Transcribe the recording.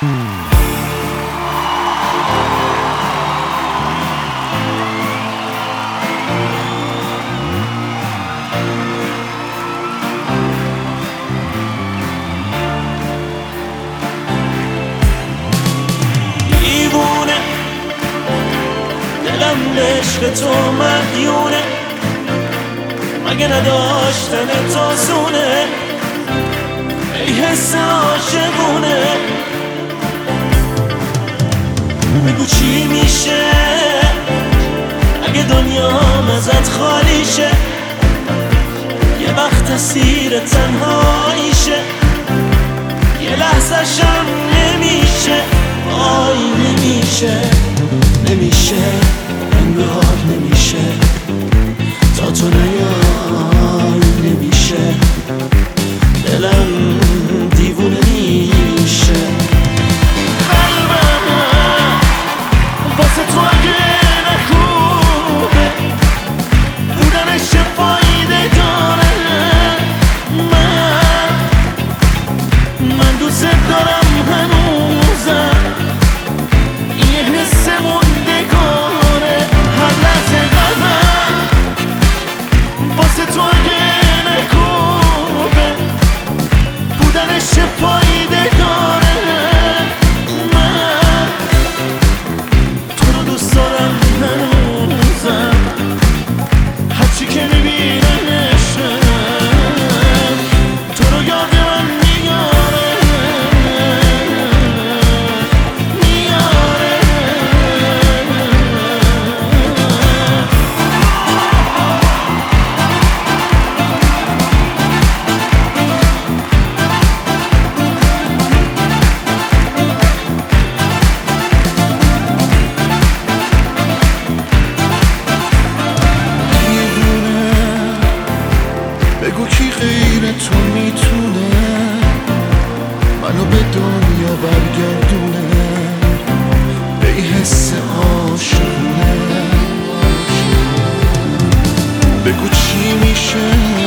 دیوونه دلم به عشق تو مدیونه، مگه نداشتن تو سونه ای حس عاشقونه. بگو چی میشه اگه دنیام ازت خالی شه، یه وقت اسیر تنهاییشه، یه لحظه شم نمیشه، وای نمیشه، نمیشه انگار نمیشه، تا تو نیای نمیشه، دلم دیوونه میشه. قلبم واسه تو اگه نخوبه بودنش چه فایده داره، من دوست دارم هنوزم، یه حس موندگاره هر لحظه. قلبم واسه تو اگه نخوبه بودنش چه فایده داره، من تو رو دوست دارم هنوزم، هرچی که میبینمشم تو رو یاد من میاره. بگو کی غیر تو میتونه منو به دنیا برگردونه، به این حس عاشقونه. بگو چی میشه